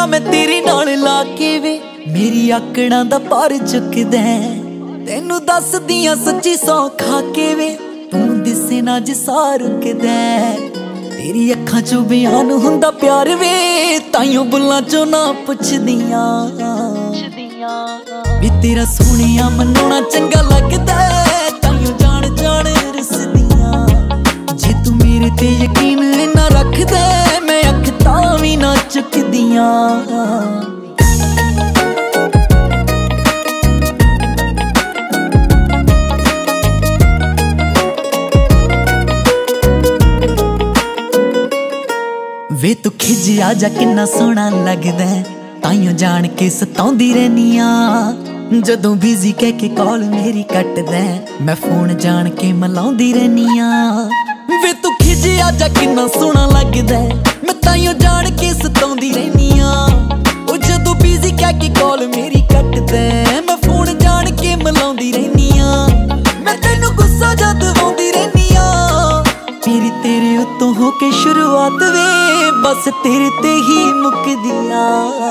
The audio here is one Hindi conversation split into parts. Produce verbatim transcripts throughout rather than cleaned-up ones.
दुनिया मैं तेरे नाल लाके वे मेरी आकड़ां दा भार चुकदा तेनू दस दियां सच्ची सौ खाके वे तू दिसे ना जिसा रुकदा तेरी अखां चों बयान हुंदा प्यार वे ताइयों बुल्लां चों ना पुछदियां वी तेरा सोहणिया मनाउणा चंगा लगदा ताइयों जान जान रसदियां जे तू मेरे ते यकीन ना रखदा मैं अख तां वी ना चुकदियां वे तू खिज आ जा किन्ना सोहना लगदा ताइयों जान के सताउंदी रहनियां जदों बिजी कह के कॉल मेरी कटदा मैं फोन जान के मलाउंदी रहनियां वे तू खिज आ जा किन्ना सोहना लगदा मैं ताइयों जान के सताउंदी रहनियां ओ जदों बिजी कह के कॉल मेरी कटदा मैं फोन जान के मलाउंदी रहनियां मैं तैनू गुस्सा जद आउंदी रहनियां मेरी तेरे उत्तों हो के शुरुआत वे बस तेरे ते ही मुकदियां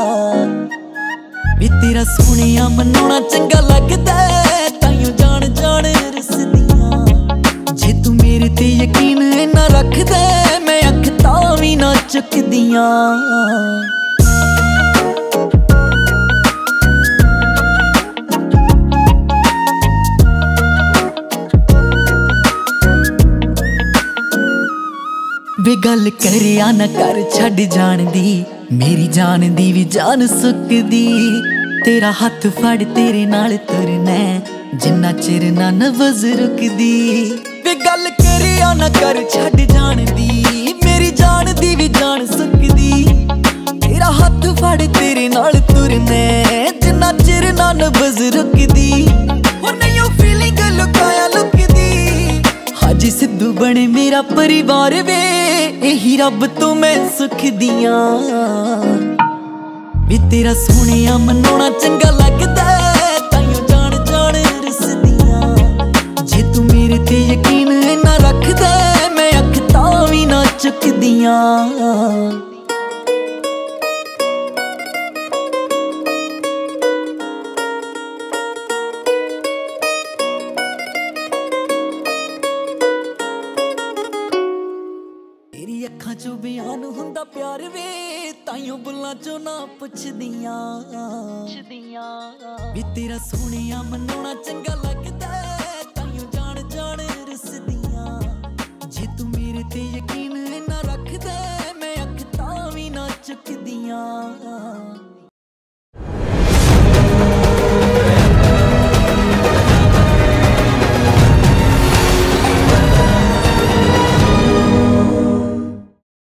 वी तेरा सोहणिया मनाउणा चंगा लगदा ताइयों जान जान रसदियां जे तू मेरे ते यकीन ना रखदा मैं अख तां वी ना चुकदियां वे गल करिया ना कर छड़ जान दी मेरी जान दी भी जान सुकदी तेरा हाथ फड़ तेरे नाल तुरना जिन्ना चिर ना नबज रुकदी वे गल करिया ना कर छड़ जान दी मेरी जान दी भी जान सुकदी तेरा हाथ फड़ तेरे नाल तुरना जिन्ना चिर ना नबज रुकदी हो नहीं फीलिंग लुकाया लुकदी हाजी सिद्धू बने मेरा परिवार वे यही रब तो मैं सुख दियां वी तेरा सोहणिया मनाउणा चंगा लगदा ताइयों जान जान रसदियां जे तू मेरे ते यकीन ना रखदा मैं अख तां वी ना चुकदियां अखां चों बयान हुंदा प्यार वे ताइयों बुल्लां चों ना पुछदियां वी तेरा सोहणिया मनाउणा चंगा लगदा।